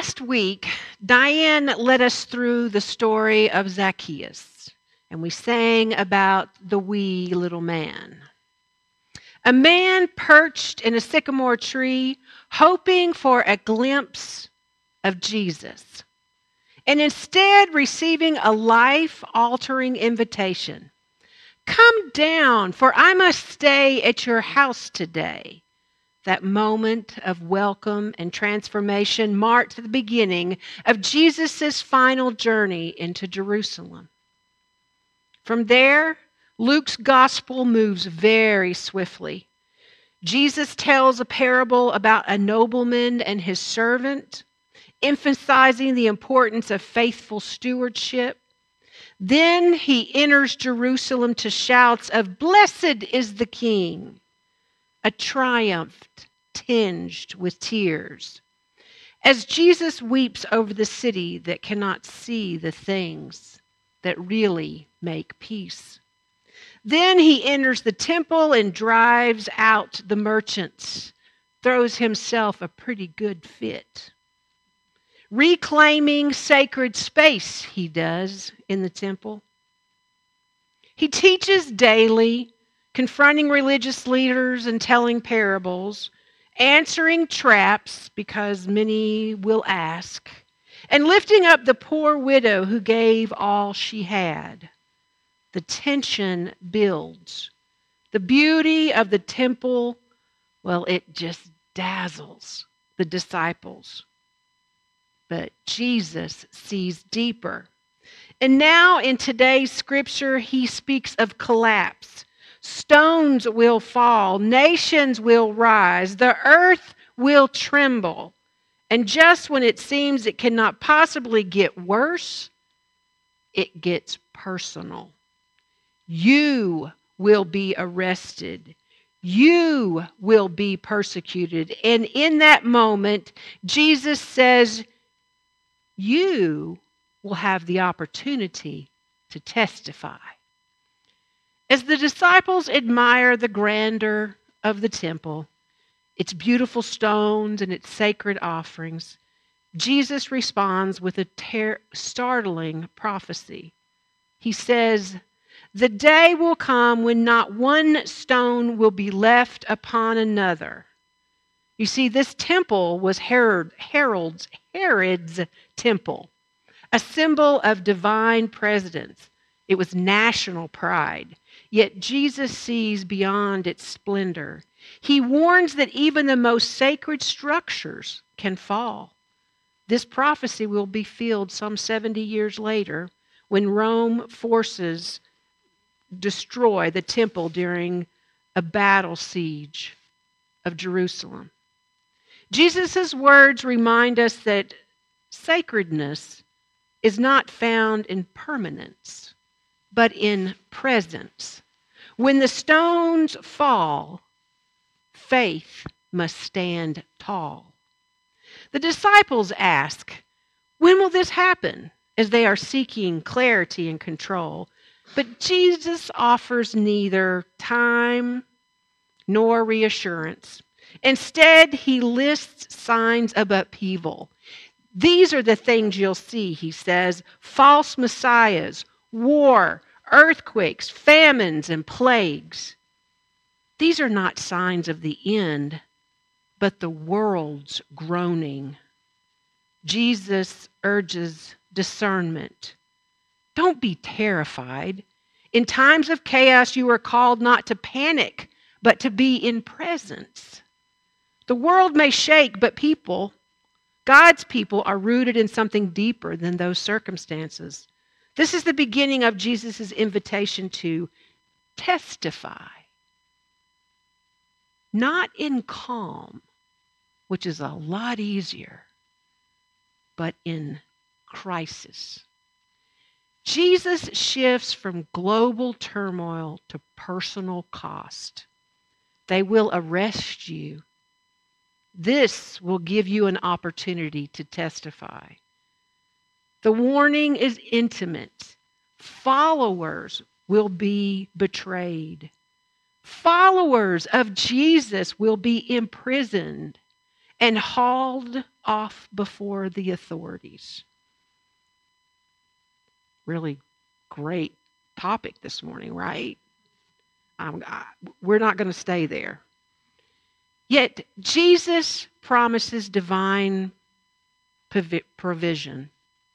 last week, Diane led us through the story of Zacchaeus, and we sang about the wee little man. A man perched in a sycamore tree, hoping for a glimpse of Jesus, and instead receiving a life-altering invitation. Come down, for I must stay at your house today. That moment of welcome and transformation marked the beginning of Jesus' final journey into Jerusalem. From there, Luke's gospel moves very swiftly. Jesus tells a parable about a nobleman and his servant, emphasizing the importance of faithful stewardship. Then he enters Jerusalem to shouts of, "Blessed is the King," a triumph tinged with tears. As Jesus weeps over the city that cannot see the things that really make peace. Then he enters the temple and drives out the merchants, throws himself a pretty good fit. Reclaiming sacred space, he does in the temple. He teaches daily, confronting religious leaders and telling parables, answering traps because many will ask, and lifting up the poor widow who gave all she had. The tension builds. The beauty of the temple, well, it just dazzles the disciples. But Jesus sees deeper. And now in today's scripture, he speaks of collapse. Stones will fall, nations will rise, the earth will tremble. And just when it seems it cannot possibly get worse, it gets personal. You will be arrested. You will be persecuted. And in that moment, Jesus says, you will have the opportunity to testify. As the disciples admire the grandeur of the temple, its beautiful stones and its sacred offerings, Jesus responds with a startling prophecy. He says, "The day will come when not one stone will be left upon another." You see, this temple was Herod's temple, a symbol of divine presence. It was national pride. Yet Jesus sees beyond its splendor. He warns that even the most sacred structures can fall. This prophecy will be fulfilled some 70 years later when Rome forces destroy the temple during a battle siege of Jerusalem. Jesus' words remind us that sacredness is not found in permanence, but in presence. When the stones fall, faith must stand tall. The disciples ask, when will this happen? As they are seeking clarity and control. But Jesus offers neither time nor reassurance. Instead, he lists signs of upheaval. These are the things you'll see, he says: false messiahs, war, earthquakes, famines, and plagues. These are not signs of the end, but the world's groaning. Jesus urges discernment. Don't be terrified. In times of chaos, you are called not to panic, but to be in presence. The world may shake, but God's people, are rooted in something deeper than those circumstances. This is the beginning of Jesus' invitation to testify. Not in calm, which is a lot easier, but in crisis. Jesus shifts from global turmoil to personal cost. They will arrest you. This will give you an opportunity to testify. The warning is intimate. Followers will be betrayed. Followers of Jesus will be imprisoned and hauled off before the authorities. Really great topic this morning, right? We're not going to stay there. Yet Jesus promises divine provision.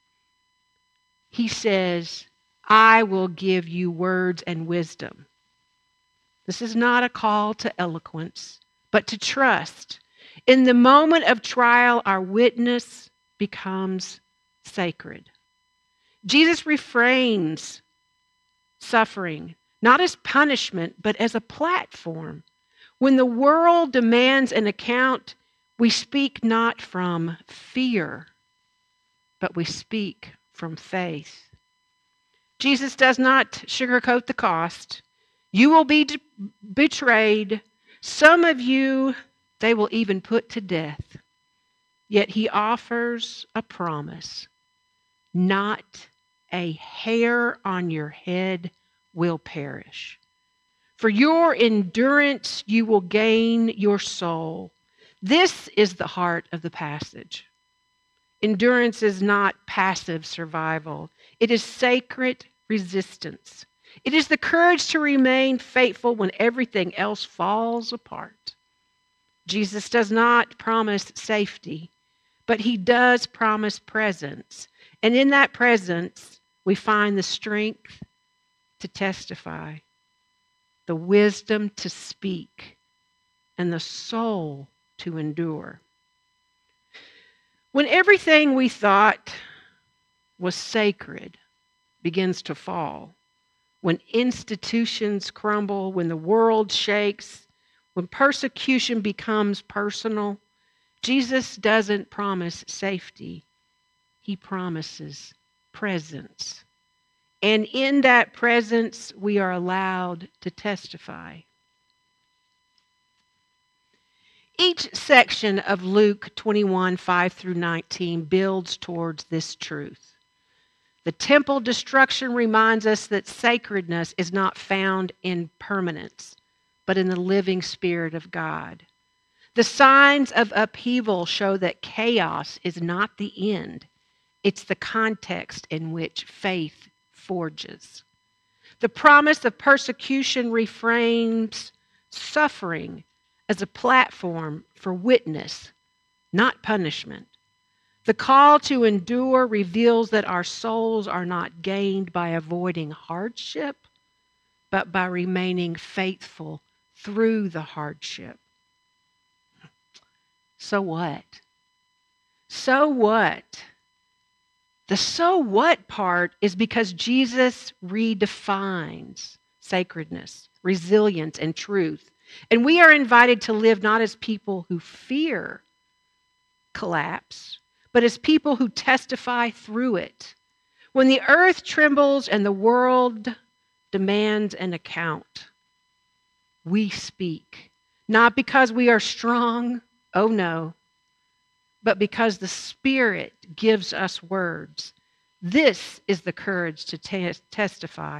He says, I will give you words and wisdom. This is not a call to eloquence, but to trust. In the moment of trial, our witness becomes sacred. Jesus refrains suffering, not as punishment, but as a platform. When the world demands an account, we speak not from fear, but we speak from faith. Jesus does not sugarcoat the cost. You will be betrayed. Some of you, they will even put to death. Yet he offers a promise. Not a hair on your head will perish. For your endurance, you will gain your soul. This is the heart of the passage. Endurance is not passive survival. It is sacred resistance. It is the courage to remain faithful when everything else falls apart. Jesus does not promise safety, but he does promise presence. And in that presence, we find the strength to testify, the wisdom to speak, and the soul to endure. When everything we thought was sacred begins to fall, when institutions crumble, when the world shakes, when persecution becomes personal, Jesus doesn't promise safety. He promises presence. And in that presence, we are allowed to testify. Each section of Luke 21, 5 through 19 builds towards this truth. The temple destruction reminds us that sacredness is not found in permanence, but in the living Spirit of God. The signs of upheaval show that chaos is not the end. It's the context in which faith forges. The promise of persecution reframes suffering as a platform for witness, not punishment. The call to endure reveals that our souls are not gained by avoiding hardship, but by remaining faithful through the hardship. So what? So what? The so what part is because Jesus redefines sacredness, resilience, and truth. And we are invited to live not as people who fear collapse, but as people who testify through it. When the earth trembles and the world demands an account, we speak. Not because we are strong, oh no, but because the Spirit gives us words. This is the courage to testify.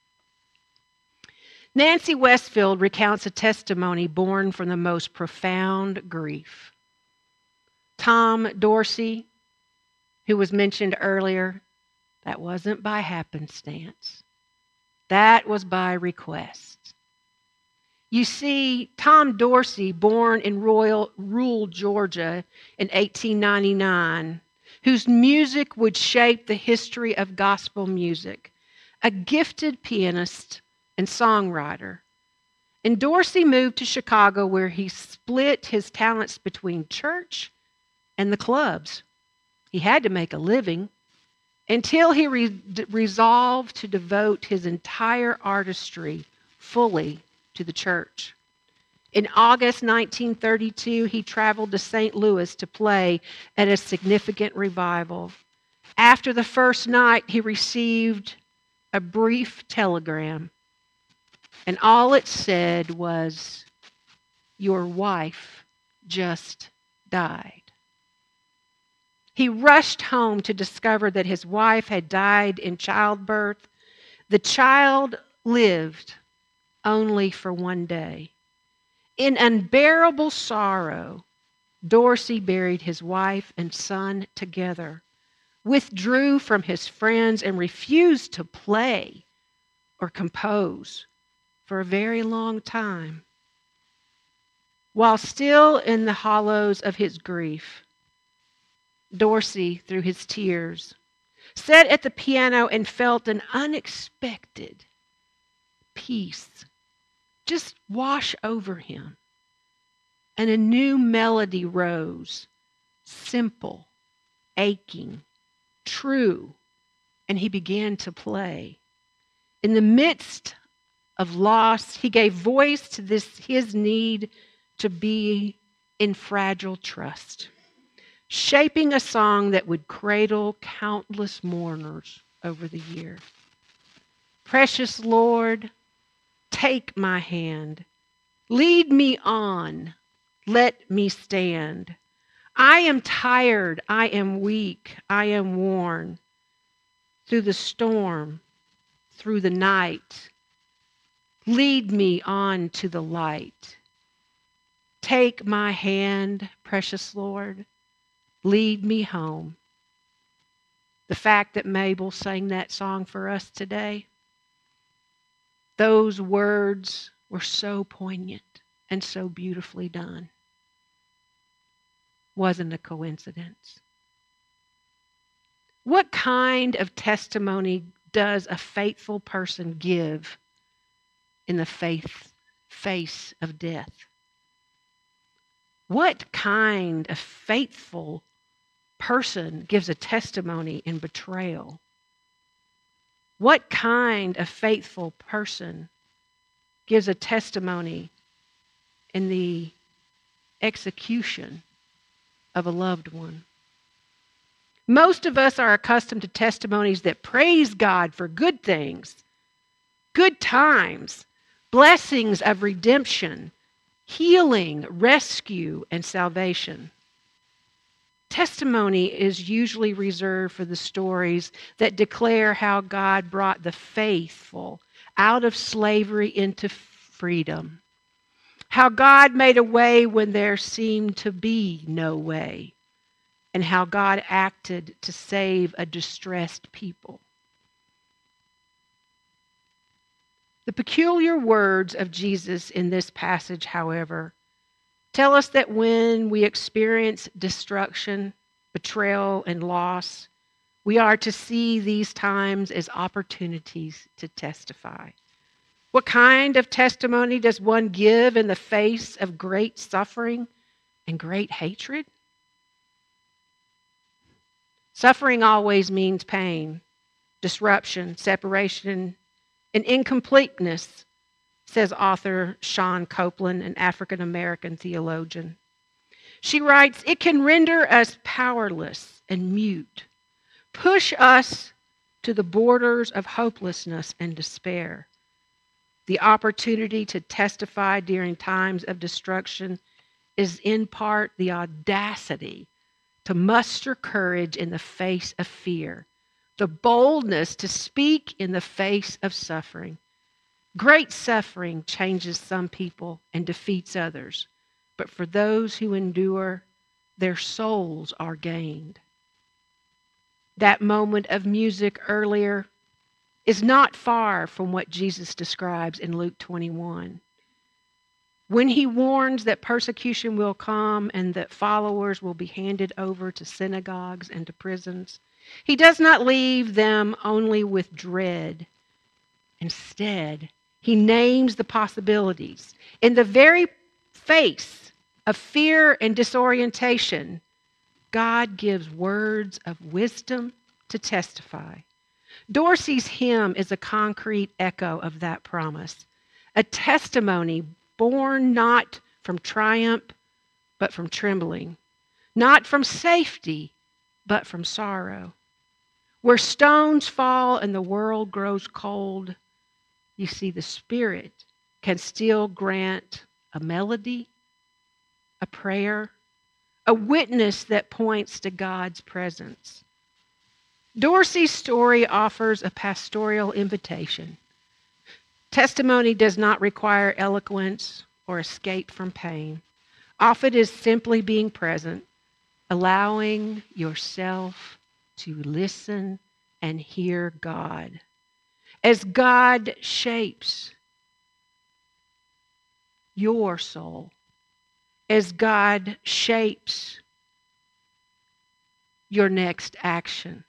Nancy Westfield recounts a testimony born from the most profound grief. Tom Dorsey, who was mentioned earlier, that wasn't by happenstance. That was by request. You see, Tom Dorsey, born in rural Georgia in 1899, whose music would shape the history of gospel music, a gifted pianist and songwriter. And Dorsey moved to Chicago, where he split his talents between church and the clubs. He had to make a living until he resolved to devote his entire artistry fully to the church. In August 1932, he traveled to St. Louis to play at a significant revival. After the first night, he received a brief telegram, and all it said was, "Your wife just died." He rushed home to discover that his wife had died in childbirth. The child lived only for one day. In unbearable sorrow, Dorsey buried his wife and son together, withdrew from his friends, and refused to play or compose for a very long time. While still in the hollows of his grief, Dorsey, through his tears, sat at the piano and felt an unexpected peace just wash over him. And a new melody rose, simple, aching, true, and he began to play. In the midst of loss, he gave voice to his need to be in fragile trust, shaping a song that would cradle countless mourners over the year. Precious Lord, take my hand, lead me on, let me stand. I am tired, I am weak, I am worn. Through the storm, through the night, lead me on to the light. Take my hand, precious Lord, lead me home. The fact that Mabel sang that song for us today, those words were so poignant and so beautifully done. Wasn't a coincidence. What kind of testimony does a faithful person give in the face of death? What kind of faithful person gives a testimony in betrayal? What kind of faithful person gives a testimony in the execution of a loved one? Most of us are accustomed to testimonies that praise God for good things, good times, blessings of redemption, healing, rescue, and salvation. Testimony is usually reserved for the stories that declare how God brought the faithful out of slavery into freedom, how God made a way when there seemed to be no way, and how God acted to save a distressed people. The peculiar words of Jesus in this passage, however, tell us that when we experience destruction, betrayal, and loss, we are to see these times as opportunities to testify. What kind of testimony does one give in the face of great suffering and great hatred? Suffering always means pain, disruption, separation, and incompleteness, says author Sean Copeland, an African-American theologian. She writes, it can render us powerless and mute, push us to the borders of hopelessness and despair. The opportunity to testify during times of destruction is in part the audacity to muster courage in the face of fear, the boldness to speak in the face of suffering. Great suffering changes some people and defeats others, but for those who endure, their souls are gained. That moment of music earlier is not far from what Jesus describes in Luke 21. When he warns that persecution will come and that followers will be handed over to synagogues and to prisons, he does not leave them only with dread. Instead, he names the possibilities. In the very face of fear and disorientation, God gives words of wisdom to testify. Dorsey's hymn is a concrete echo of that promise, a testimony born not from triumph, but from trembling, not from safety, but from sorrow. Where stones fall and the world grows cold, you see, the Spirit can still grant a melody, a prayer, a witness that points to God's presence. Dorsey's story offers a pastoral invitation. Testimony does not require eloquence or escape from pain. Often is simply being present, allowing yourself to listen and hear God. As God shapes your soul, as God shapes your next action.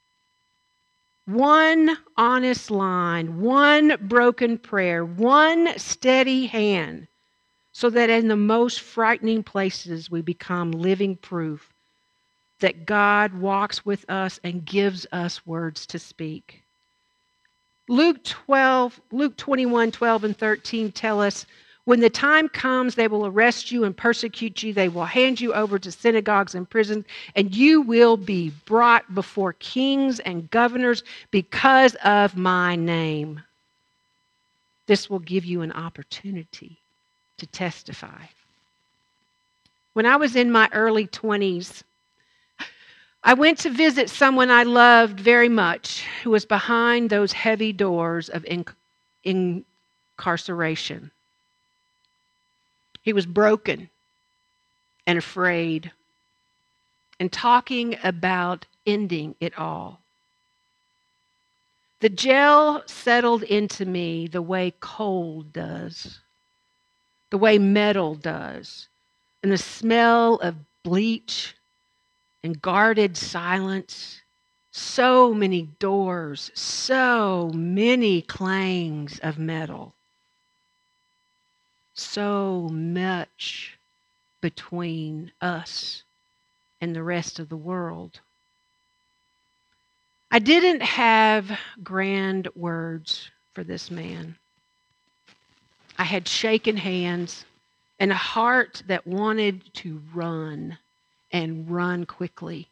One honest line, one broken prayer, one steady hand, so that in the most frightening places we become living proof that God walks with us and gives us words to speak. Luke 21, 12 and 13 tell us, when the time comes, they will arrest you and persecute you. They will hand you over to synagogues and prisons, and you will be brought before kings and governors because of my name. This will give you an opportunity to testify. When I was in my early 20s, I went to visit someone I loved very much who was behind those heavy doors of incarceration. He was broken and afraid and talking about ending it all. The jail settled into me the way coal does, the way metal does, and the smell of bleach and guarded silence. So many doors, so many clangs of metal. So much between us and the rest of the world. I didn't have grand words for this man. I had shaken hands and a heart that wanted to run and run quickly.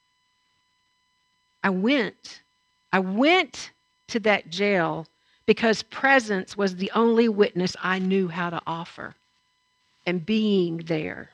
I went to that jail because presence was the only witness I knew how to offer, and being there.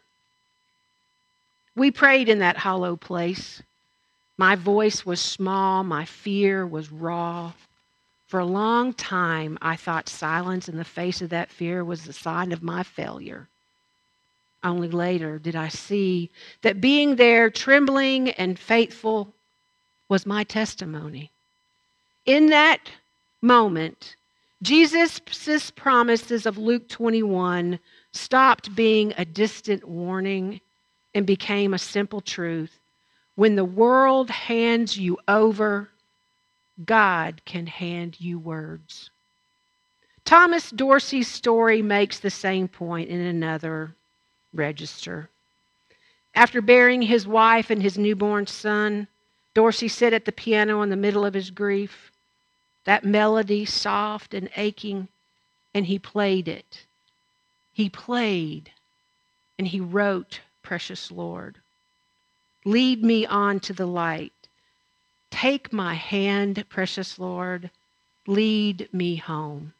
We prayed in that hollow place. My voice was small, my fear was raw. For a long time, I thought silence in the face of that fear was the sign of my failure. Only later did I see that being there, trembling and faithful, was my testimony. In that moment, Jesus' promises of Luke 21 stopped being a distant warning and became a simple truth. When the world hands you over, God can hand you words. Thomas Dorsey's story makes the same point in another register. After burying his wife and his newborn son, Dorsey sat at the piano in the middle of his grief. That melody, soft and aching, and he played it. He played, and he wrote, "Precious Lord, lead me on to the light. Take my hand, precious Lord, lead me home."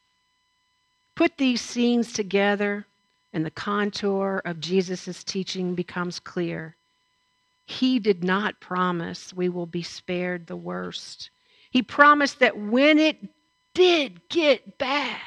Put these scenes together, and the contour of Jesus' teaching becomes clear. He did not promise we will be spared the worst. He promised that when it did get bad,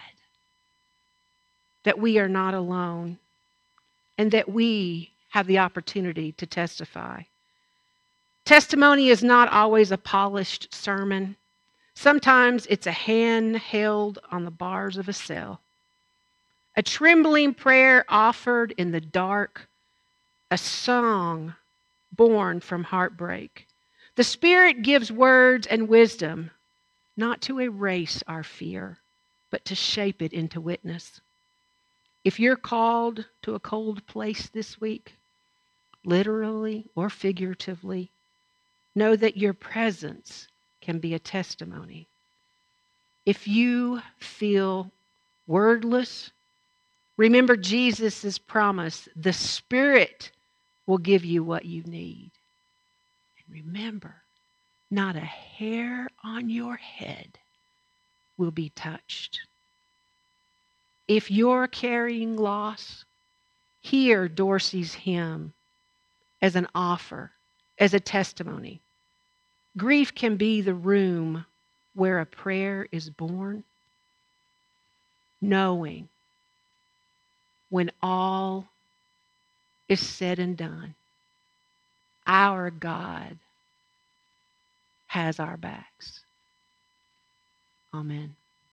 that we are not alone and that we have the opportunity to testify. Testimony is not always a polished sermon. Sometimes it's a hand held on the bars of a cell, a trembling prayer offered in the dark, a song born from heartbreak. The Spirit gives words and wisdom, not to erase our fear, but to shape it into witness. If you're called to a cold place this week, literally or figuratively, know that your presence can be a testimony. If you feel wordless, remember Jesus' promise, the Spirit will give you what you need. And remember, not a hair on your head will be touched. If you're carrying loss, hear Dorsey's hymn as an offer, as a testimony. Grief can be the room where a prayer is born, knowing when all is said and done, our God has our backs. Amen.